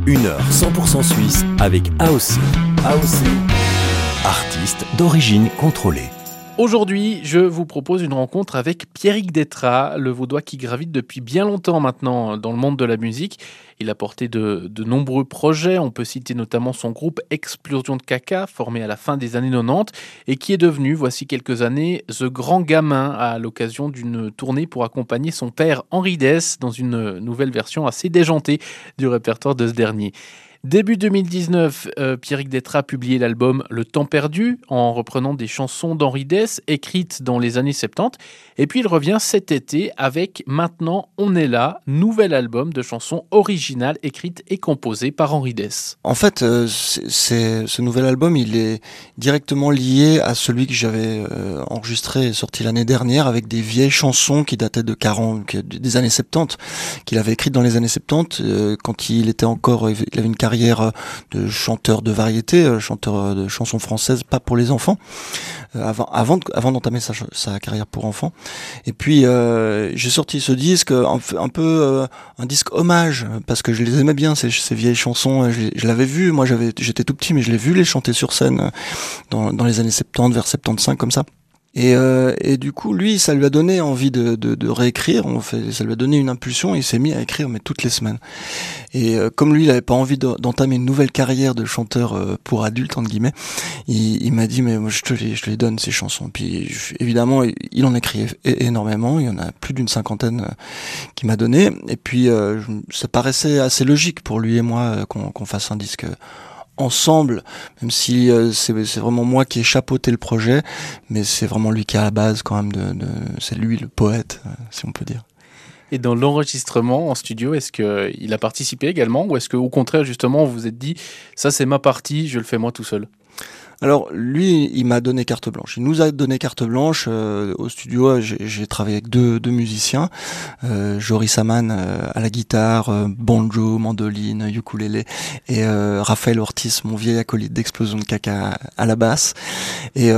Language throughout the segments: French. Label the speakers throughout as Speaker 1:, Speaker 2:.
Speaker 1: 1 heure 100% suisse avec AOC. AOC, artiste d'origine contrôlée.
Speaker 2: Aujourd'hui, je vous propose une rencontre avec Pierrick Détraz, le Vaudois qui gravite depuis bien longtemps maintenant dans le monde de la musique. Il a porté de nombreux projets, on peut citer notamment son groupe Explosion de Caca, formé à la fin des années 90, et qui est devenu, voici quelques années, The Grand Gamin, à l'occasion d'une tournée pour accompagner son père Henri Dess dans une nouvelle version assez déjantée du répertoire de ce dernier. Début 2019, Pierrick Détraz a publié l'album Le Temps Perdu en reprenant des chansons d'Henri Dess écrites dans les années 70. Et puis il revient cet été avec Maintenant on est là, nouvel album de chansons originales écrites et composées par Henri Dess.
Speaker 3: En fait, ce nouvel album, il est directement lié à celui que j'avais enregistré et sorti l'année dernière avec des vieilles chansons qui dataient de 40, des années 70, qu'il avait écrites dans les années 70 quand il était encore, il avait une carrière de chanteur de variété, chanteur de chansons françaises, pas pour les enfants, avant d'entamer sa carrière pour enfants. Et puis j'ai sorti ce disque un peu un disque hommage parce que je les aimais bien ces vieilles chansons. Je l'avais vu, moi j'étais tout petit, mais je l'ai vu les chanter sur scène dans les années 70, vers 75 comme ça. Et du coup, lui, ça lui a donné envie de réécrire. Ça lui a donné une impulsion. Et il s'est mis à écrire, mais toutes les semaines. Et comme lui, il avait pas envie d'entamer une nouvelle carrière de chanteur pour adultes entre guillemets, il m'a dit mais moi je te les donne ces chansons. Puis évidemment, il en écrit énormément. Il y en a plus d'une 50aine qu'il m'a donné. Et puis ça paraissait assez logique pour lui et moi qu'on fasse un disque ensemble, même si c'est vraiment moi qui ai chapeauté le projet, mais c'est vraiment lui qui est à la base quand même c'est lui le poète, si on peut dire.
Speaker 2: Et dans l'enregistrement en studio, est-ce qu'il a participé également ou est-ce qu'au contraire justement vous vous êtes dit ça c'est ma partie, je le fais moi tout seul?
Speaker 3: Alors lui, il m'a donné carte blanche. Il nous a donné carte blanche au studio. J'ai travaillé avec deux musiciens, Joris Aman à la guitare, banjo, mandoline, ukulélé, et Raphaël Ortiz, mon vieil acolyte d'Explosion de Caca, à la basse. Et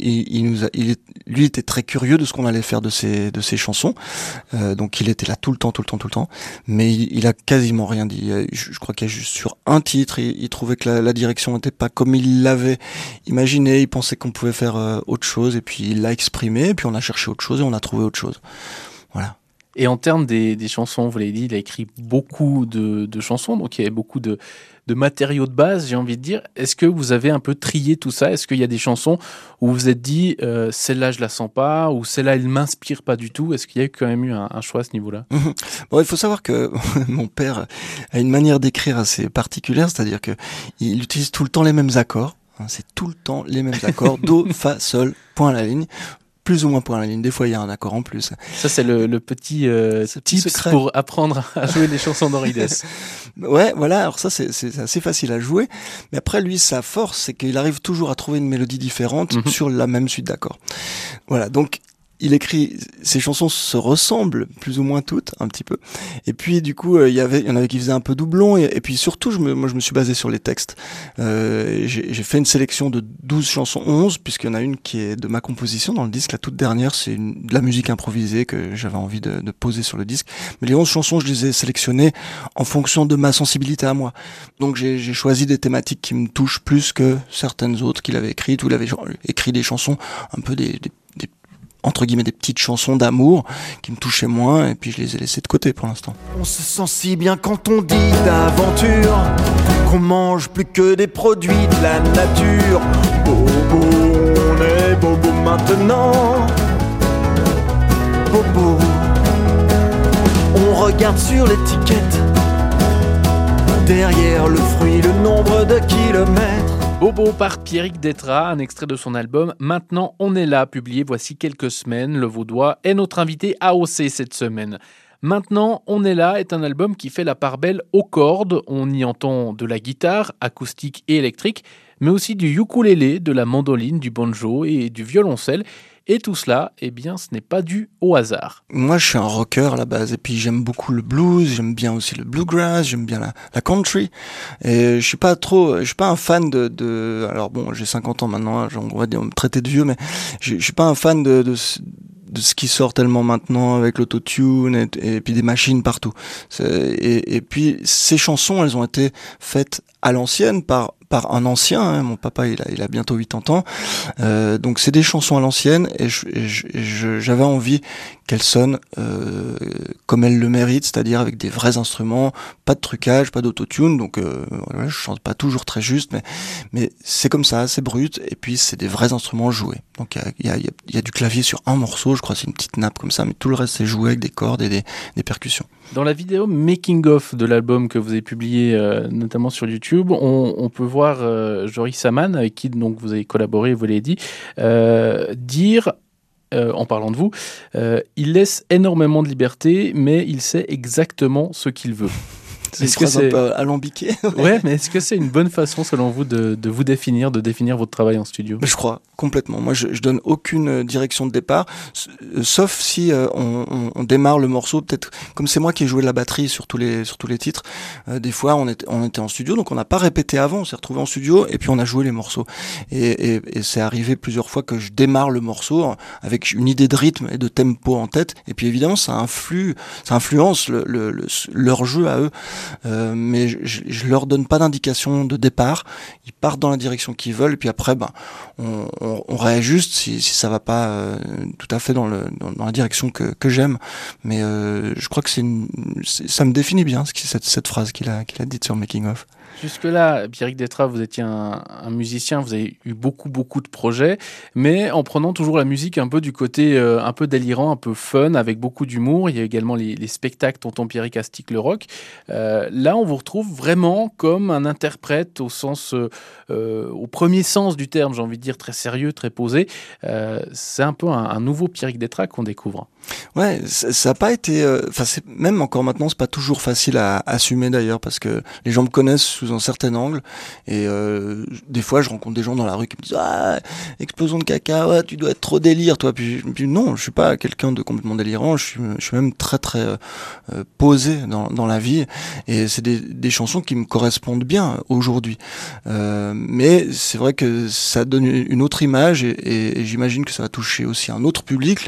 Speaker 3: lui était très curieux de ce qu'on allait faire de ces chansons. Donc il était là tout le temps. Mais il a quasiment rien dit. Je crois qu'il y a juste sur un titre, il trouvait que la direction n'était pas comme il l'avait imaginé, il pensait qu'on pouvait faire autre chose, et puis il l'a exprimé, et puis on a cherché autre chose, et on a trouvé autre chose. Voilà.
Speaker 2: Et en termes des chansons, vous l'avez dit, il a écrit beaucoup de chansons, donc il y a beaucoup de matériaux de base, j'ai envie de dire. Est-ce que vous avez un peu trié tout ça? Est-ce qu'il y a des chansons où vous vous êtes dit celle-là je la sens pas, ou celle-là elle m'inspire pas du tout? Est-ce qu'il y a quand même eu un choix à ce niveau-là?
Speaker 3: Bon, il faut savoir que mon père a une manière d'écrire assez particulière, c'est-à-dire que il utilise tout le temps les mêmes accords. C'est tout le temps les mêmes accords, do, fa, sol, point à la ligne, plus ou moins point à la ligne. Des fois, il y a un accord en plus.
Speaker 2: Ça, c'est le petit tips secret pour apprendre à jouer les chansons d'Henri Dess.
Speaker 3: Ouais, voilà. Alors ça, c'est assez facile à jouer. Mais après, lui, sa force, c'est qu'il arrive toujours à trouver une mélodie différente sur la même suite d'accords. Voilà. Donc, il écrit, ses chansons se ressemblent plus ou moins toutes, un petit peu. Et puis du coup, il y en avait qui faisaient un peu doublon. Et puis surtout, moi je me suis basé sur les textes. J'ai fait une sélection de 12 chansons, 11, puisqu'il y en a une qui est de ma composition dans le disque. La toute dernière, c'est de la musique improvisée que j'avais envie de poser sur le disque. Mais les 11 chansons, je les ai sélectionnées en fonction de ma sensibilité à moi. Donc j'ai choisi des thématiques qui me touchent plus que certaines autres qu'il avait écrites, où il avait écrit des chansons un peu des entre guillemets des petites chansons d'amour qui me touchaient moins, et puis je les ai laissées de côté pour l'instant.
Speaker 4: On se sent si bien quand on dit d'aventure, qu'on mange plus que des produits de la nature. Bobo, on est bobo maintenant. Bobo, on regarde sur l'étiquette, derrière le fruit, le nombre de kilomètres.
Speaker 2: Bobo par Pierrick Détraz, un extrait de son album Maintenant on est là, publié voici quelques semaines. Le Vaudois est notre invité AOC cette semaine. Maintenant on est là est un album qui fait la part belle aux cordes. On y entend de la guitare, acoustique et électrique, mais aussi du ukulélé, de la mandoline, du banjo et du violoncelle. Et tout cela, eh bien, ce n'est pas dû au hasard.
Speaker 3: Moi, je suis un rocker à la base, et puis j'aime beaucoup le blues, j'aime bien aussi le bluegrass, j'aime bien la country. Et je suis pas un fan alors bon, j'ai 50 ans maintenant, on va dire, me traiter de vieux, mais je suis pas un fan de ce qui sort tellement maintenant avec l'autotune et puis des machines partout. Et puis ces chansons, elles ont été faites à l'ancienne par un ancien, hein. Mon papa il a bientôt 80 ans, donc c'est des chansons à l'ancienne et j'avais envie qu'elles sonnent comme elles le méritent, c'est-à-dire avec des vrais instruments, pas de trucage, pas d'autotune, donc voilà, je chante pas toujours très juste, mais c'est comme ça, c'est brut, et puis c'est des vrais instruments joués. Donc il y a du clavier sur un morceau, je crois, c'est une petite nappe comme ça, mais tout le reste c'est joué avec des cordes et des percussions.
Speaker 2: Dans la vidéo making of de l'album que vous avez publié notamment sur YouTube, on peut voir Joris Saman, avec qui donc vous avez collaboré, vous l'avez dit, dire, en parlant de vous, il laisse énormément de liberté, mais il sait exactement ce qu'il veut.
Speaker 3: Est-ce que c'est un peu alambiqué?
Speaker 2: Ouais, mais est-ce que c'est une bonne façon, selon vous, de vous définir, de définir votre travail en studio?
Speaker 3: Je crois, complètement. Moi, je donne aucune direction de départ, sauf si on démarre le morceau, peut-être, comme c'est moi qui ai joué la batterie sur tous les titres, des fois, on était en studio, donc on n'a pas répété avant, on s'est retrouvé en studio, et puis on a joué les morceaux. Et c'est arrivé plusieurs fois que je démarre le morceau avec une idée de rythme et de tempo en tête, et puis évidemment, ça influence leur jeu à eux. Mais je leur donne pas d'indication de départ, ils partent dans la direction qu'ils veulent et puis après on réajuste si ça va pas tout à fait dans la direction que j'aime, mais je crois que ça me définit bien cette phrase qu'il a dite sur Making Of.
Speaker 2: Jusque-là, Pierrick Détraz, vous étiez un musicien, vous avez eu beaucoup de projets, mais en prenant toujours la musique un peu du côté un peu délirant, un peu fun, avec beaucoup d'humour. Il y a également les spectacles Tonton Pierrick Astique le rock. Là, on vous retrouve vraiment comme un interprète au premier sens du terme, j'ai envie de dire, très sérieux, très posé. C'est un peu un nouveau Pierrick Détraz qu'on découvre.
Speaker 3: Ouais, ça a pas été, c'est même encore maintenant, c'est pas toujours facile à assumer d'ailleurs, parce que les gens me connaissent sous un certain angle, et des fois je rencontre des gens dans la rue qui me disent explosion de caca, ouais, tu dois être trop délire toi, puis non, je suis pas quelqu'un de complètement délirant, je suis même très posé dans la vie, et c'est des chansons qui me correspondent bien aujourd'hui, mais c'est vrai que ça donne une autre image, et j'imagine que ça va toucher aussi un autre public.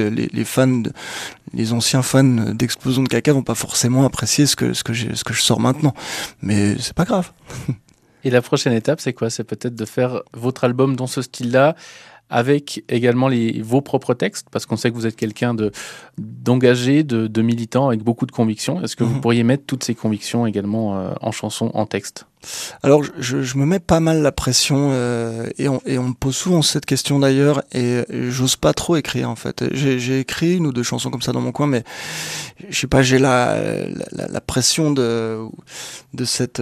Speaker 3: Les anciens fans d'Explosion de caca vont pas forcément apprécier ce que je sors maintenant, mais c'est pas grave.
Speaker 2: Et la prochaine étape, c'est quoi? C'est peut-être de faire votre album dans ce style-là, avec également vos propres textes, parce qu'on sait que vous êtes quelqu'un d'engagé, de militant, avec beaucoup de convictions. Est-ce que vous pourriez mettre toutes ces convictions également en chanson, en texte?
Speaker 3: Alors je me mets pas mal la pression, et on me pose souvent cette question d'ailleurs, et j'ose pas trop écrire en fait. J'ai écrit 1 ou 2 chansons comme ça dans mon coin, mais je sais pas, j'ai la pression de cet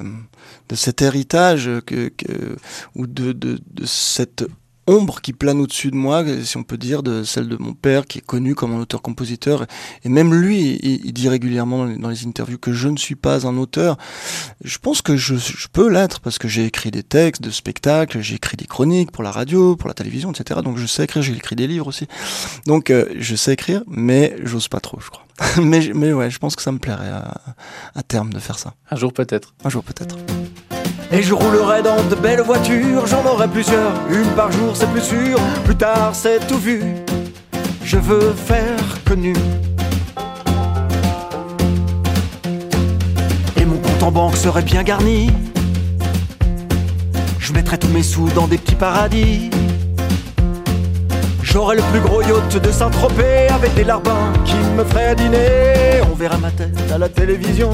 Speaker 3: héritage ou de cette ombre qui plane au-dessus de moi, si on peut dire, de celle de mon père, qui est connu comme un auteur-compositeur, et même lui, il dit régulièrement dans les interviews que je ne suis pas un auteur. Je pense que je peux l'être, parce que j'ai écrit des textes de spectacles, j'ai écrit des chroniques pour la radio, pour la télévision, etc. Donc je sais écrire, j'ai écrit des livres aussi. Donc je sais écrire, mais j'ose pas trop, je crois. mais ouais, je pense que ça me plairait à terme de faire ça.
Speaker 2: Un jour peut-être.
Speaker 3: Un jour peut-être.
Speaker 4: Et je roulerai dans de belles voitures, j'en aurai plusieurs, 1 par jour c'est plus sûr, plus tard c'est tout vu. Je veux faire connu. Et mon compte en banque serait bien garni. Je mettrais tous mes sous dans des petits paradis. J'aurais le plus gros yacht de Saint-Tropez, avec des larbins qui me feraient dîner. On verra ma tête à la télévision,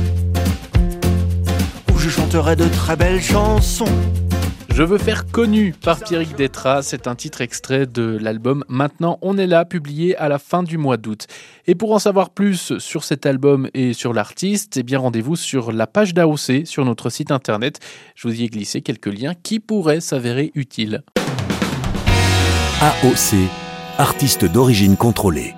Speaker 4: je chanterai de très belles chansons.
Speaker 2: Je veux faire connu par Pierrick Détraz, c'est un titre extrait de l'album Maintenant on est là, publié à la fin du mois d'août. Et pour en savoir plus sur cet album et sur l'artiste, rendez-vous sur la page d'AOC sur notre site internet. Je vous y ai glissé quelques liens qui pourraient s'avérer utiles.
Speaker 1: AOC, artiste d'origine contrôlée.